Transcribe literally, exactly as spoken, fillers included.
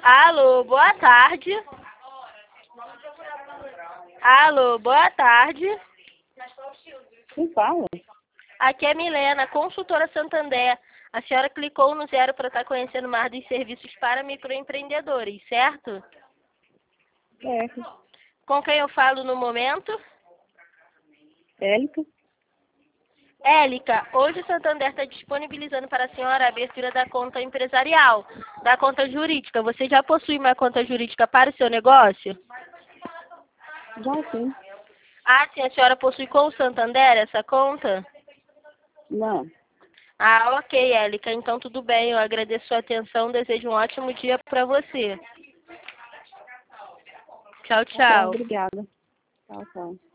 Alô, boa tarde. Alô, boa tarde. Quem fala? Aqui é Milena, consultora Santander. A senhora clicou no zero para estar conhecendo mais dos serviços para microempreendedores, certo? Certo. Com quem eu falo no momento? Élica? Élica, hoje o Santander está disponibilizando para a senhora a abertura da conta empresarial, da conta jurídica. Você já possui uma conta jurídica para o seu negócio? Já sim. Ah, sim, a senhora possui com o Santander essa conta? Não. Ah, ok, Élica. Então tudo bem, eu agradeço sua atenção, desejo um ótimo dia para você. Tchau, Tá bom, tchau. obrigada. Tchau, tchau.